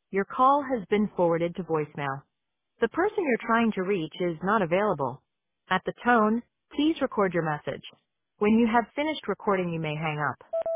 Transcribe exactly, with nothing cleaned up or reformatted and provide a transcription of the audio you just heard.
Your call has been forwarded to voicemail. The person you're trying to reach is not available. At the tone, please record your message. When you have finished recording, you may hang up.